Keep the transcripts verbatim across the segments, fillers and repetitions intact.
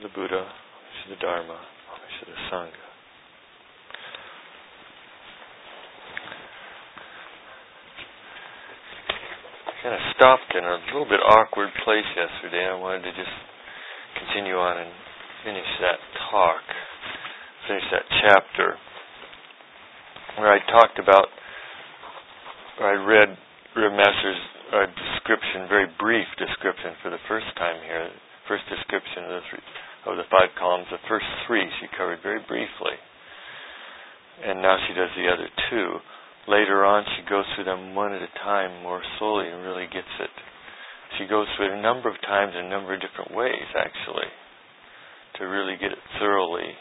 the Buddha, homage to the Dharma, homage to the Sangha. I kind of stopped in a little bit awkward place yesterday. I wanted to just continue on and finish that talk, finish that chapter, where I talked about, or I read Reb Master's uh, description, very brief description for the first time here, first description of the, three, of the five columns. The first three she covered very briefly, and now she does the other two. Later on she goes through them one at a time more slowly and really gets it. She goes through it a number of times in a number of different ways, actually, to really get it thoroughly,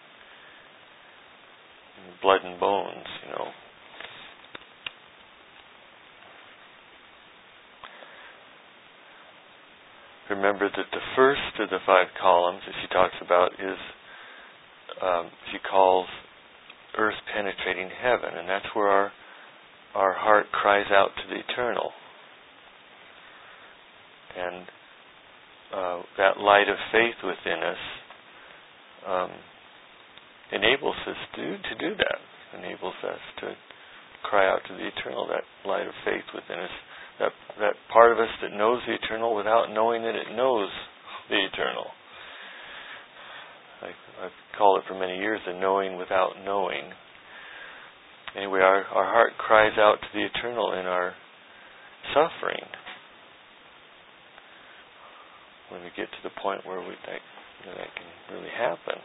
in blood and bones, you know. Remember that the first of the five columns that she talks about is, um, she calls earth penetrating heaven, and that's where our our heart cries out to the eternal. And uh, that light of faith within us um, enables us to, to do that, enables us to cry out to the eternal, that light of faith within us, that that part of us that knows the eternal without knowing that it knows the eternal. I, I've called it for many years the knowing without knowing. Anyway, our, our heart cries out to the eternal in our suffering. When we get to the point where we that, you know, that can really happen.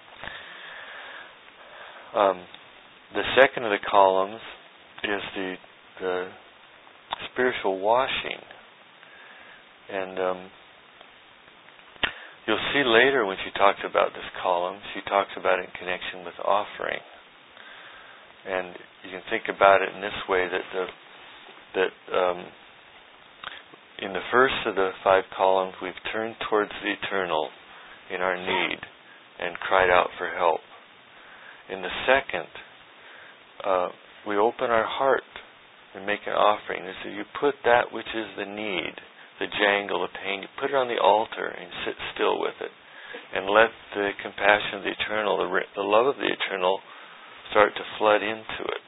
Um, the second of the columns is the the spiritual washing, and um, you'll see later when she talks about this column, she talks about it in connection with offering, and you can think about it in this way: that the that um, in the first of the five columns, we've turned towards the eternal in our need and cried out for help. In the second, uh, we open our heart and make an offering. And so you put that which is the need, the jangle, the pain, you put it on the altar and sit still with it. And let the compassion of the eternal, the, the love of the eternal, start to flood into it.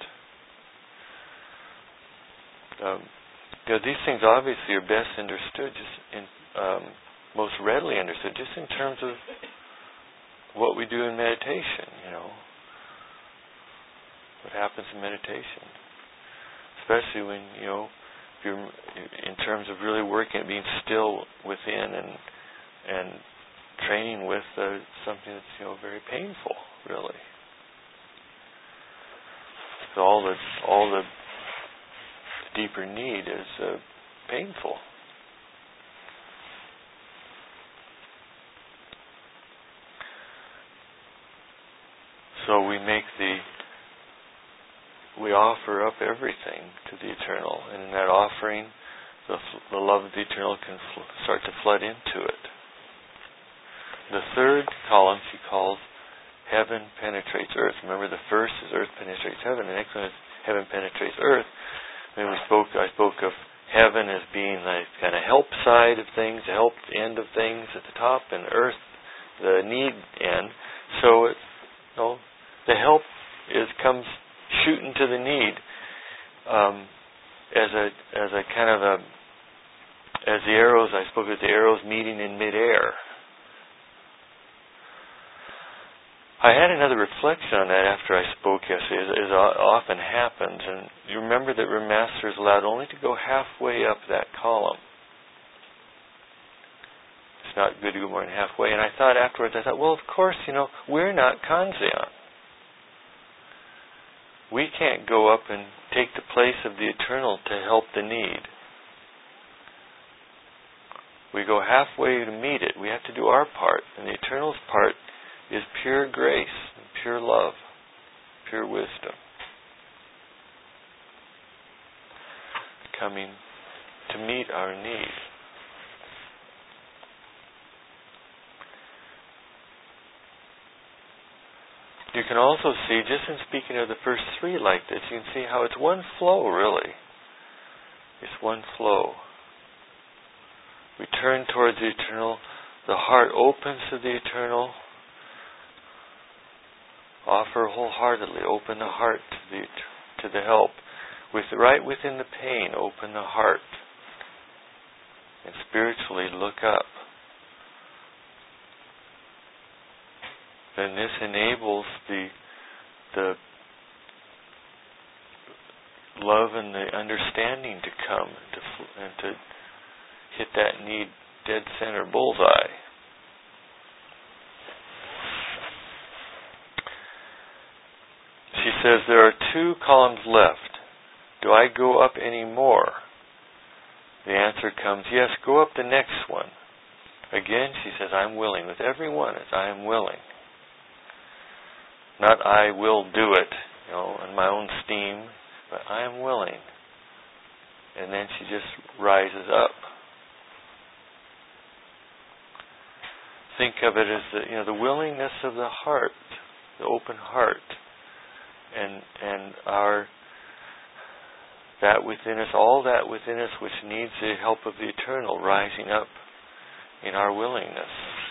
Um, you know, these things obviously are best understood, just in, um, most readily understood, just in terms of what we do in meditation, you know. What happens in meditation. Especially when, you know, if you're in terms of really working at being still within and and training with uh, something that's, you know, very painful, really. So all the all the deeper need is uh, painful. So we make the we offer up everything to the eternal, and in that offering, the, the love of the eternal can fl- start to flood into it. The third column she calls heaven penetrates earth. Remember, the first is earth penetrates heaven. The next one is heaven penetrates earth. When we spoke, I spoke of heaven as being the kind of help side of things, the help end of things at the top, and earth the need end. So it, you know, the help is comes shooting to the need um, as a as a kind of a as the arrows. I spoke of the arrows meeting in midair. I had another reflection on that after I spoke yesterday, as, as often happens, and you remember that Reb Master is allowed only to go halfway up that column. It's not good to go more than halfway. And I thought afterwards, I thought, well, of course, you know, we're not Kanzeon. We can't go up and take the place of the eternal to help the need. We go halfway to meet it. We have to do our part. And the eternal's part is pure grace, pure love, pure wisdom. Coming to meet our need. You can also see, just in speaking of the first three like this, you can see how it's one flow, really. It's one flow. We turn towards the eternal, the heart opens to the eternal, offer wholeheartedly, open the heart to the to the help. With right within the pain, open the heart. And spiritually look up. Then this enables the the love and the understanding to come and to, and to hit that need dead center bullseye. She says, there are two columns left. Do I go up any more? The answer comes, yes, go up the next one. Again, she says, I'm willing. With every one, it's I am willing. Not I will do it, you know, in my own steam, but I am willing. And then she just rises up. Think of it as the, you know, the willingness of the heart, the open heart, and and our that within us, all that within us which needs the help of the eternal rising up in our willingness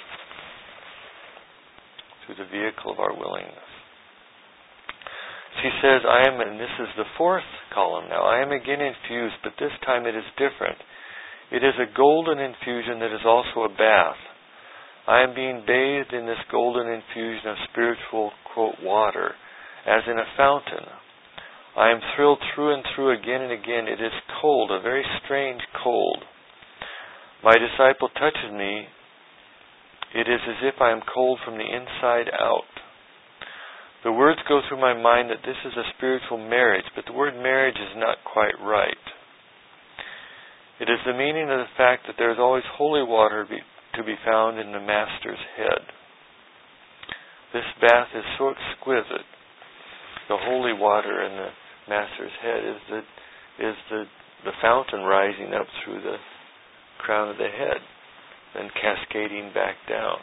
through the vehicle of our willingness. She says, I am, and this is the fourth column now, I am again infused, but this time it is different. It is a golden infusion that is also a bath. I am being bathed in this golden infusion of spiritual, quote, water, as in a fountain. I am thrilled through and through again and again. It is cold, a very strange cold. My disciple touches me. It is as if I am cold from the inside out. The words go through my mind that this is a spiritual marriage, but the word marriage is not quite right. It is the meaning of the fact that there is always holy water be, to be found in the Master's head. This bath is so exquisite. The holy water in the Master's head is the is the, the fountain rising up through the crown of the head, then cascading back down.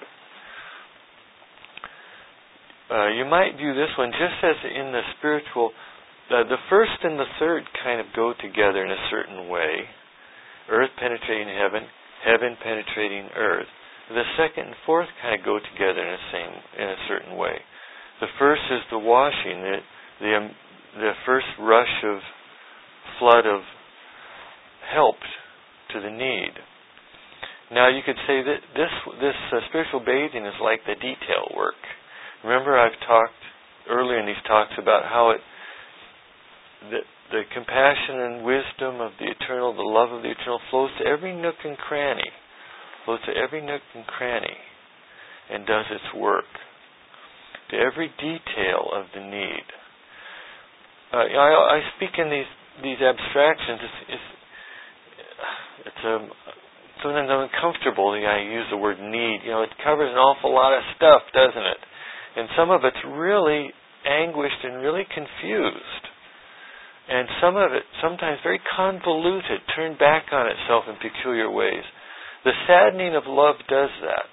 Uh, you might view this one just as in the spiritual, uh, the first and the third kind of go together in a certain way. Earth penetrating heaven, heaven penetrating earth. The second and fourth kind of go together in a same in a certain way. The first is the washing, the the, um, the first rush of flood of help to the need. Now you could say that this this uh, spiritual bathing is like the detail work. Remember, I've talked earlier in these talks about how it the, the compassion and wisdom of the eternal, the love of the eternal, flows to every nook and cranny, flows to every nook and cranny, and does its work to every detail of the need. Uh, I, I speak in these these abstractions. It's it's, it's um, sometimes I'm uncomfortable that I use the word need. You know, it covers an awful lot of stuff, doesn't it? And some of it's really anguished and really confused. And some of it, sometimes very convoluted, turned back on itself in peculiar ways. The saddening of love does that.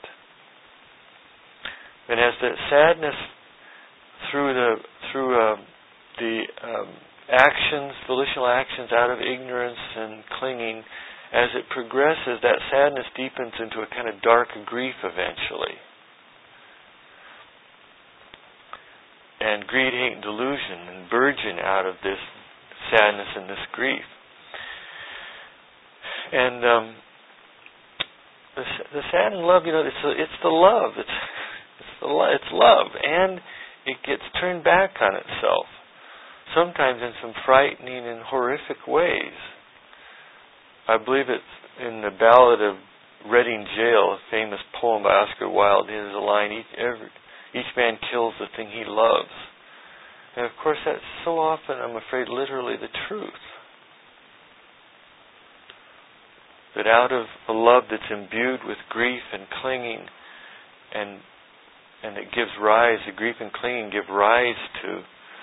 And as the sadness through the through uh, the um, actions, volitional actions out of ignorance and clinging, as it progresses, that sadness deepens into a kind of dark grief eventually. And greed, hate, and delusion and burgeon out of this sadness and this grief. And um, the, the sad and love, you know, it's a, it's the love. It's it's the lo- it's love, and it gets turned back on itself, sometimes in some frightening and horrific ways. I believe it's in the Ballad of Reading Jail, a famous poem by Oscar Wilde. There's a line: each every Each man kills the thing he loves. And of course that's so often, I'm afraid, literally the truth. That out of a love that's imbued with grief and clinging, and and it gives rise, the grief and clinging give rise to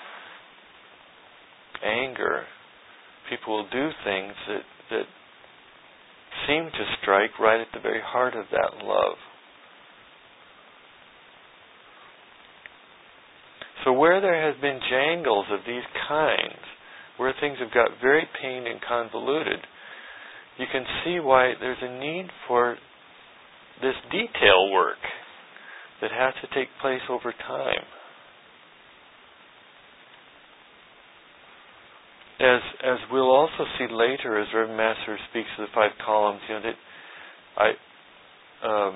anger, people will do things that, that seem to strike right at the very heart of that love. So where there has been jangles of these kinds, where things have got very pained and convoluted, you can see why there's a need for this detail work that has to take place over time. As as we'll also see later, as Reverend Master speaks of the five columns, you know that I um,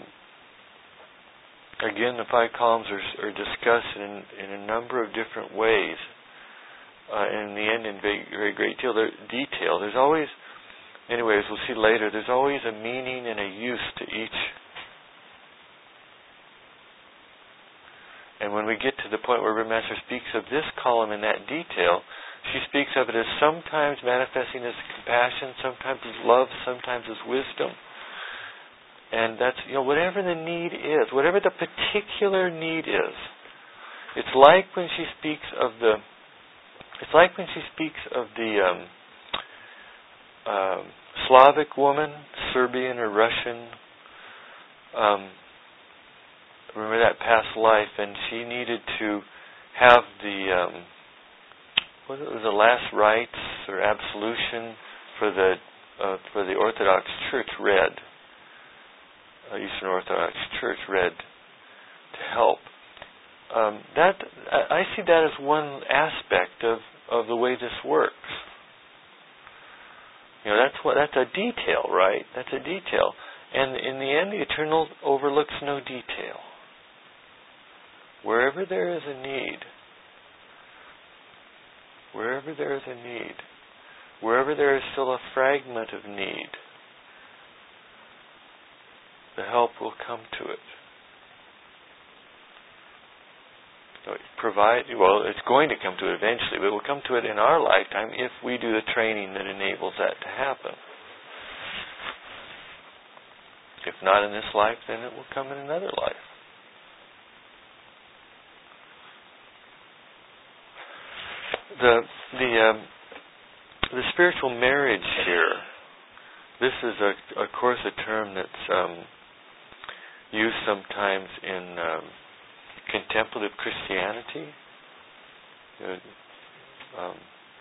again the five columns are, are discussed in in a number of different ways. Uh, and in the end, in very, very great deal there, detail. There's always, anyways, we'll see later. There's always a meaning and a use to each. And when we get to the point where Reverend Master speaks of this column in that detail, she speaks of it as sometimes manifesting as compassion, sometimes as love, sometimes as wisdom. And that's, you know, whatever the need is, whatever the particular need is. It's like when she speaks of the, it's like when she speaks of the um, uh, Slavic woman, Serbian or Russian, um, remember that past life, and she needed to have the um, what was it, the last rites or absolution for the uh, for the Orthodox Church read, uh, Eastern Orthodox Church read to help. Um, that I, I see that as one aspect of, of the way this works. You know, that's what that's a detail, right? That's a detail, and in the end, the Eternal overlooks no detail. Wherever there is a need, wherever there is a need, wherever there is still a fragment of need, the help will come to it. So it provide, well, it's going to come to it eventually, but it will come to it in our lifetime if we do the training that enables that to happen. If not in this life, then it will come in another life. The the um, the spiritual marriage here. This is a, of course, a term that's um, used sometimes in um, contemplative Christianity. You know, um,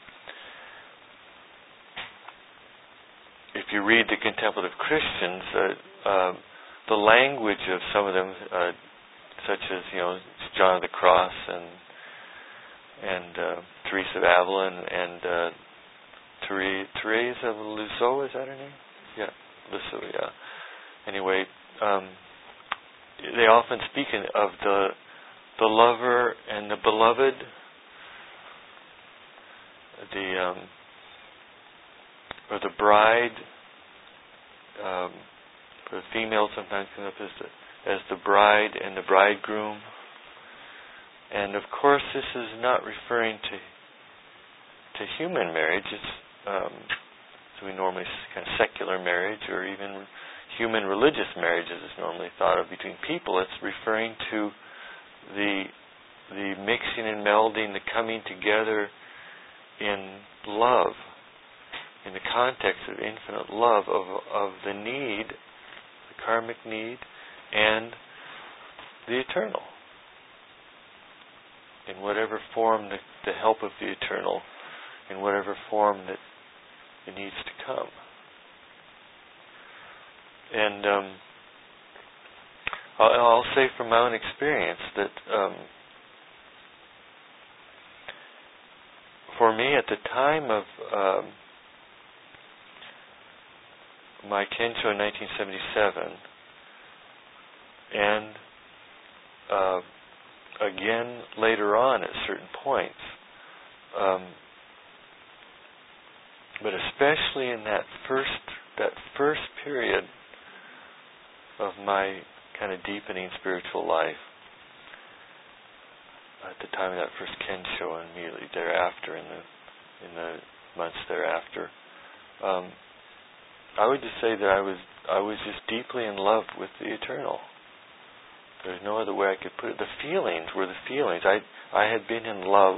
if you read the contemplative Christians, uh, uh, the language of some of them, uh, such as you know John of the Cross and and uh, Teresa of Avila and, and uh, Therese, Therese of Lisieux, is that her name? Yeah, Lisieux, yeah. Anyway, um, they often speak in, of the the lover and the beloved, the um, or the bride. Um, the female sometimes comes up as the, as the bride and the bridegroom. And of course, this is not referring to to human marriage. It's um, so we normally kind of secular marriage, or even human religious marriage, as is normally thought of between people. It's referring to the the mixing and melding, the coming together in love, in the context of infinite love of of the need, the karmic need, and the eternal. In whatever form the, the help of the eternal, in whatever form that it needs to come. And um, I'll, I'll say from my own experience that um, for me at the time of um, my Kensho in nineteen seventy-seven, and uh, again later on at certain points, um, but especially in that first that first period of my kind of deepening spiritual life, at the time of that first Kensho and immediately thereafter, in the in the months thereafter, um, I would just say that I was I was just deeply in love with the eternal. There's no other way I could put it. The feelings were the feelings. I I had been in love.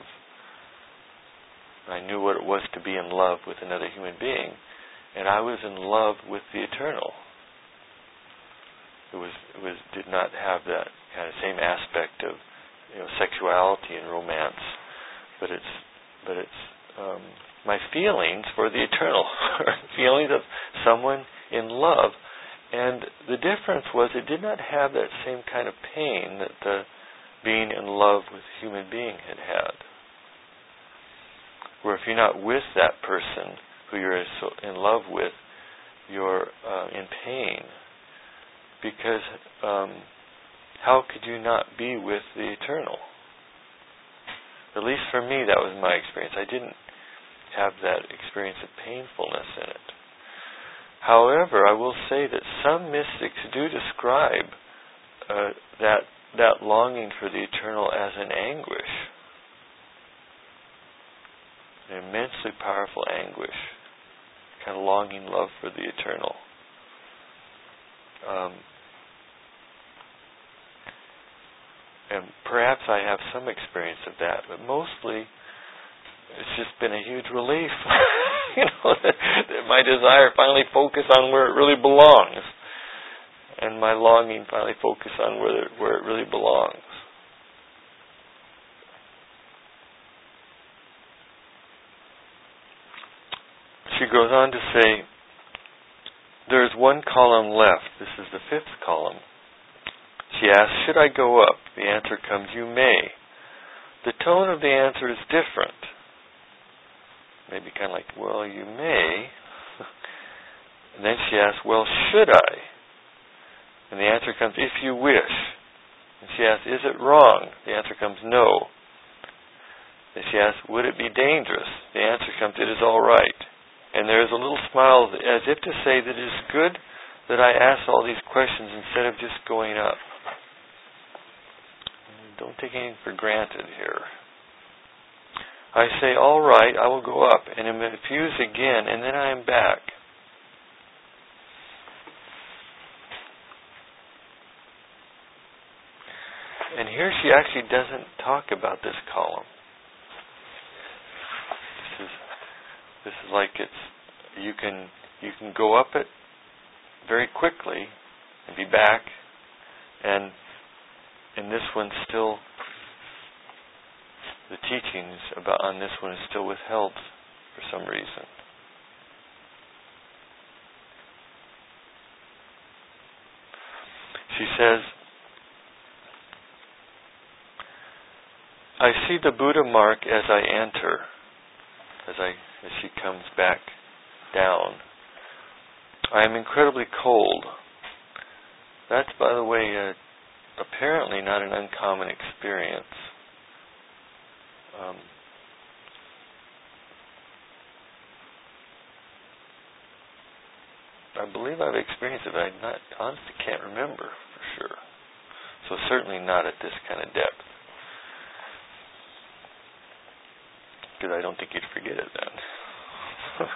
I knew what it was to be in love with another human being, and I was in love with the eternal. It was it was did not have that kind of same aspect of you know sexuality and romance, but it's but it's um, my feelings for the eternal, feelings of someone in love, And the difference was it did not have that same kind of pain that the being in love with a human being had had. Where if you're not with that person who you're so in love with, you're uh, in pain. Because um, how could you not be with the eternal? At least for me, that was my experience. I didn't have that experience of painfulness in it. However, I will say that some mystics do describe uh, that that longing for the eternal as an anguish, an immensely powerful anguish, kind of longing love for the eternal. Um, and perhaps I have some experience of that, but mostly it's just been a huge relief. You know, that, that my desire finally focus on where it really belongs, and my longing finally focus on where it, where it really belongs. She goes on to say, there is one column left. This is the fifth column. She asks, should I go up? The answer comes, you may. The tone of the answer is different. Maybe kind of like, well, you may. And then she asks, well, should I? And the answer comes, if you wish. And she asks, is it wrong? The answer comes, no. And she asks, would it be dangerous? The answer comes, it is all right. And there is a little smile as if to say that it is good that I ask all these questions instead of just going up. Don't take anything for granted here. I say, all right, I will go up, and am infused again, and then I am back. And here she actually doesn't talk about this column. This is this is like it's you can you can go up it very quickly and be back, and and this one still. The teachings about on this one is still withheld for some reason. She says, I see the Buddha mark as I enter, as I as she comes back down. I am incredibly cold. That's, by the way, uh, apparently not an uncommon experience. Um, I believe I've experienced it, but I not, honestly can't remember for sure. So certainly not at this kind of depth. Because I don't think you'd forget it then.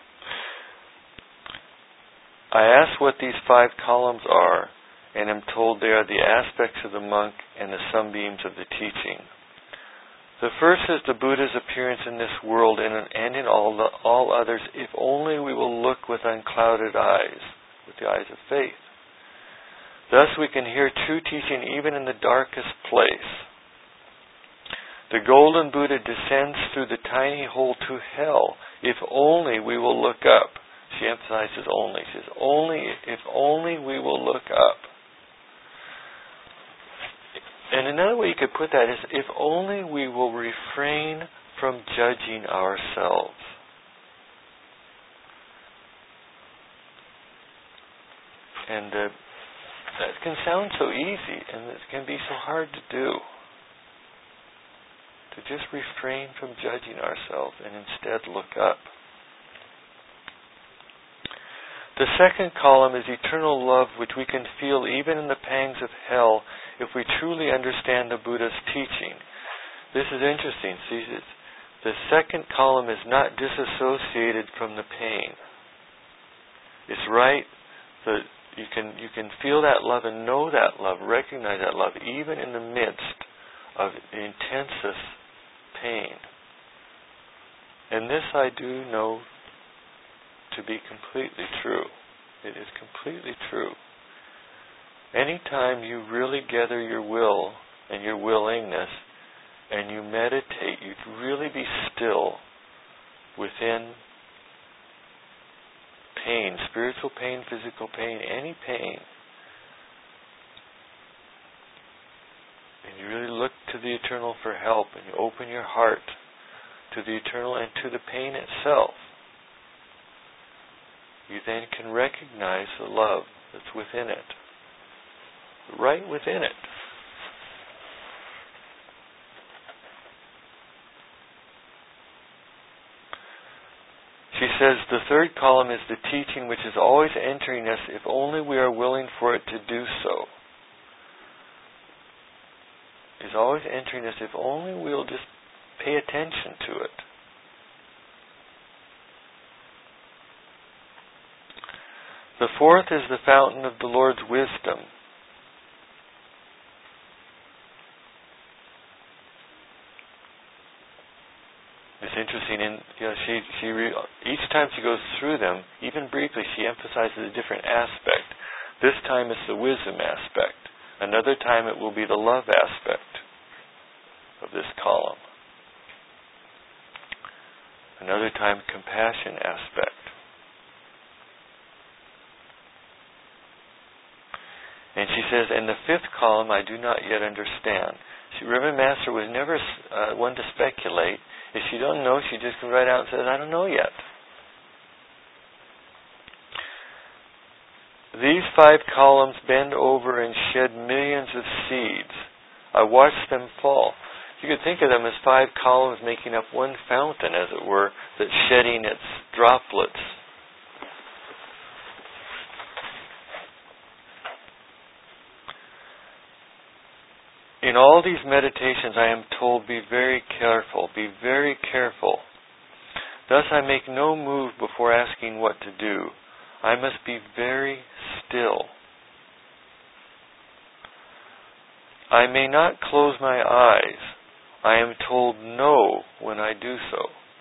I ask what these five columns are, and am told they are the aspects of the monk and the sunbeams of the teaching. The first is the Buddha's appearance in this world and in, and in all the, all others, if only we will look with unclouded eyes, with the eyes of faith. Thus we can hear true teaching even in the darkest place. The golden Buddha descends through the tiny hole to hell, if only we will look up. She emphasizes only. She says, only, if only we will look up. And another way you could put that is, if only we will refrain from judging ourselves. And uh, that can sound so easy, and it can be so hard to do. To just refrain from judging ourselves and instead look up. The second column is eternal love, which we can feel even in the pangs of hell if we truly understand the Buddha's teaching. This is interesting. See, the second column is not disassociated from the pain. It's right that you can you can feel that love and know that love, recognize that love, even in the midst of the intensest pain. And this I do know to be completely true. It is completely true. Anytime you really gather your will and your willingness and you meditate, you'd really be still within pain, spiritual pain, physical pain, any pain, and you really look to the eternal for help, and you open your heart to the eternal and to the pain itself, you then can recognize the love that's within it, right within it. She says the third column is the teaching which is always entering us if only we are willing for it to do so. Is always entering us if only we'll just pay attention to it. The fourth is the fountain of the Lord's wisdom. It's interesting, in you know, she she re, each time she goes through them, even briefly, she emphasizes a different aspect. This time it's the wisdom aspect. Another time it will be the love aspect of this column. Another time, compassion aspect. And she says, in the fifth column, I do not yet understand. She, Reverend Master was never uh, one to speculate. If she don't know, she just comes right out and says, I don't know yet. These five columns bend over and shed millions of seeds. I watch them fall. You could think of them as five columns making up one fountain, as it were, that's shedding its droplets. In all these meditations, I am told, be very careful, be very careful. Thus I make no move before asking what to do. I must be very still. I may not close my eyes. I am told no when I do so.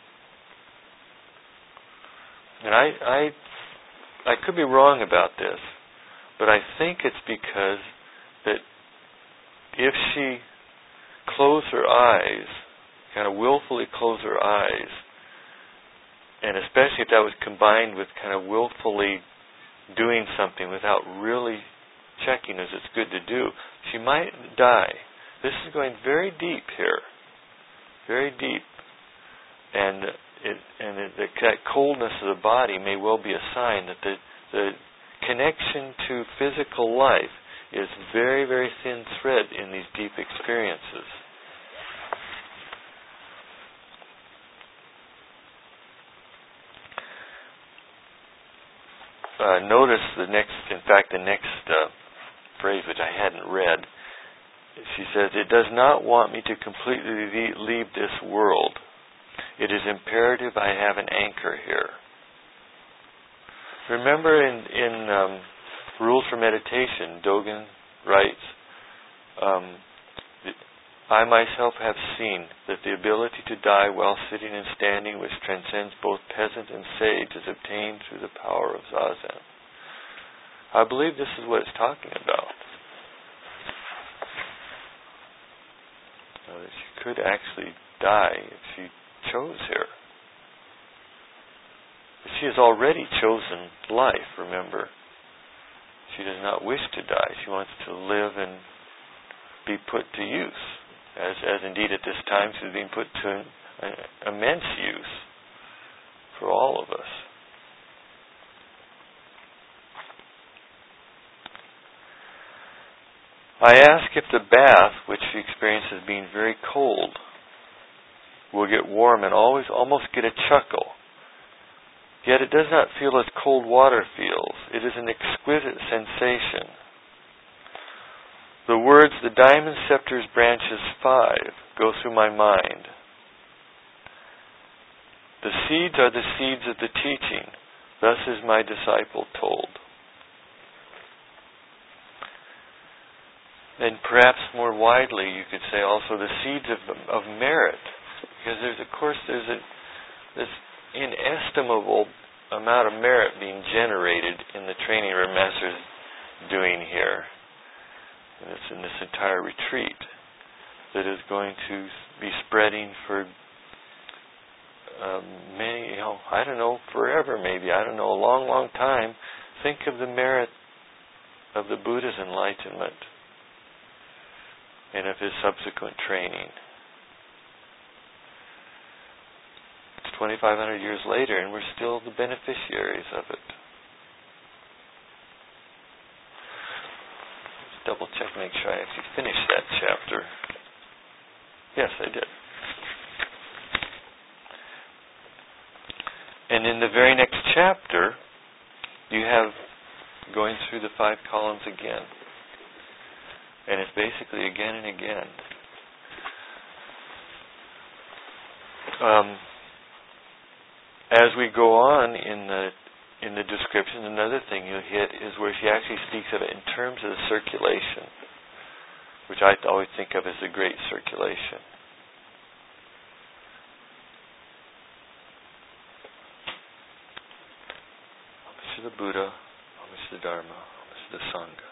And I, I, I could be wrong about this, but I think it's because that if she closed her eyes, kind of willfully closed her eyes, and especially if that was combined with kind of willfully doing something without really checking as it's good to do, she might die. This is going very deep here, very deep, and it, and it, that coldness of the body may well be a sign that the the connection to physical life is very, very thin thread in these deep experiences. Uh, notice the next, in fact, the next uh, phrase, which I hadn't read. She says, it does not want me to completely leave this world. It is imperative I have an anchor here. Remember in, in um, Rules for Meditation, Dogen writes, um, I myself have seen that the ability to die while sitting and standing, which transcends both peasant and sage, is obtained through the power of Zazen. I believe this is what it's talking about. Uh, that she could actually die if she chose here. But she has already chosen life, remember. She does not wish to die. She wants to live and be put to use. As, as indeed at this time she's being put to uh, immense use for all of us. I ask if the bath, which she experiences being very cold, will get warm and always almost get a chuckle. Yet it does not feel as cold water feels. It is an exquisite sensation. The words, the diamond scepter's branches five, go through my mind. The seeds are the seeds of the teaching. Thus is my disciple told. And perhaps more widely, you could say also the seeds of, of merit. Because there's, of course, there's a, this inestimable amount of merit being generated in the training our Master's doing here. And it's in this entire retreat that is going to be spreading for um, many, you know, I don't know, forever maybe, I don't know, a long, long time, think of the merit of the Buddha's enlightenment and of his subsequent training. It's twenty-five hundred years later and we're still the beneficiaries of it. Let's double check, make sure I actually finished that chapter. Yes, I did. And in the very next chapter, you have going through the five columns again. And it's basically again and again. Um, as we go on in the in the description, another thing you'll hit is where she actually speaks of it in terms of the circulation, which I always think of as the great circulation. Homage to the Buddha, homage to the Dharma, homage to the Sangha.